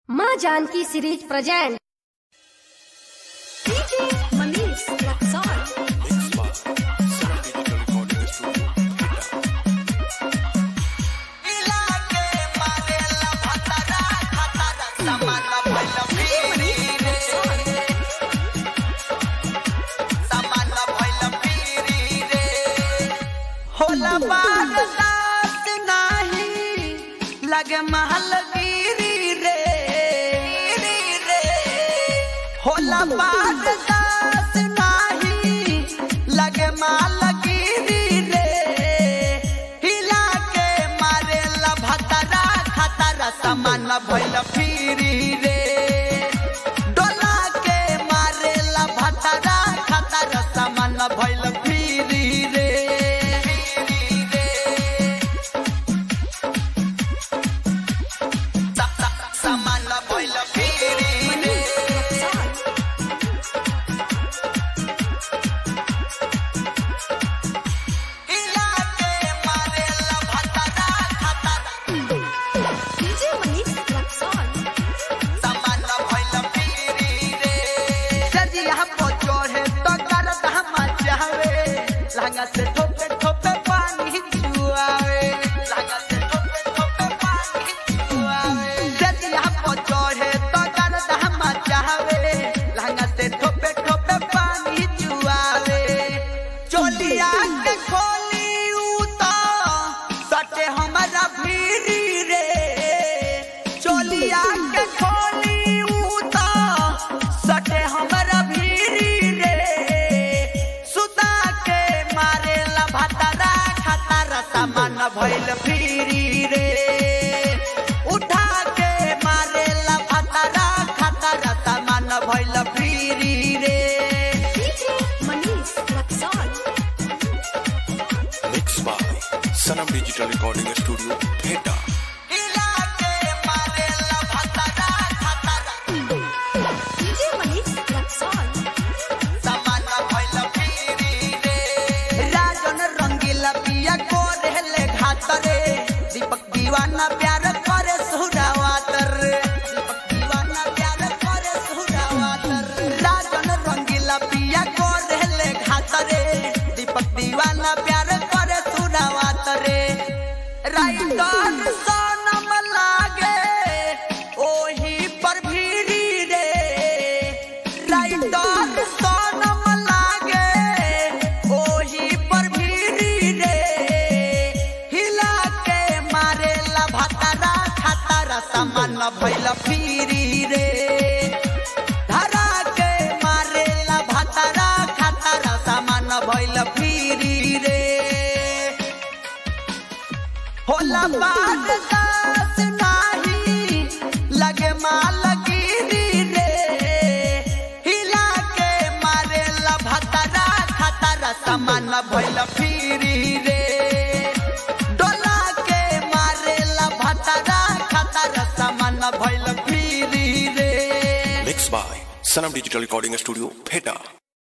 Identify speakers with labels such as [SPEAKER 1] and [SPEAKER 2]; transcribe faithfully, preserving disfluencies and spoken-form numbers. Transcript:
[SPEAKER 1] माँ Janaki series present Manish
[SPEAKER 2] होला बागदात नाही लगे महल गिरी रे रे होला बागदात नहीं लगे महल गिरी रे हिला के मारे ला भतरा खतरा समान भइल फिरी रे डोला के मारे ला भतरा खतरा समान भइल फिरी रे लगा से ठोपे ठोपे पानी चुआवे लगा से ठोपे ठोपे पानी चुआवे जदिया पो चढ़े तो दर्द हम चाहवे लगा से ठोपे ठोपे पानी चुआवे चोलिया के खोली उता सटे हमारा भीरी रे चोलिया के खोली उता सटे हमारा भीरी रे सुता के मारे ला भतरा खतरा समान भइल फिरी रे उठा के मारे ला भतरा खतरा समान भइल फिरी रे
[SPEAKER 1] Manish
[SPEAKER 3] Mixed by Sanam Digital Recording Studio, Theta.
[SPEAKER 2] हिला के मारे ला भतरा खतरा समान भइल फिरी रे राजन रंगीला पिया को रहले घात रे दीपक दीवाना प्यार करे सुरावातर दीपक दीवाना प्यार करे सुरावातर राजन रंगीला पिया को रहले घात रे दीपक दीवाना प्यार करे सुरावातर राइटर सोनम लागे ओही पर भीरी रे राइटर सोनम लागे ओही पर भीरी रे हिला के मारे ला भतरा खतरा समान भइल फिरी रे धरा के मारे ला भतरा खतरा समान भइल फिरी रे होला बागदात नाही लगे माल गिरी रे हिला के मारे ला भतरा खतरा समान भइल फिरी रे डोला के मारे ला भतरा खतरा समान भइल फिरी रे
[SPEAKER 3] Mixed by Sanam Digital Recording Studio, Theta.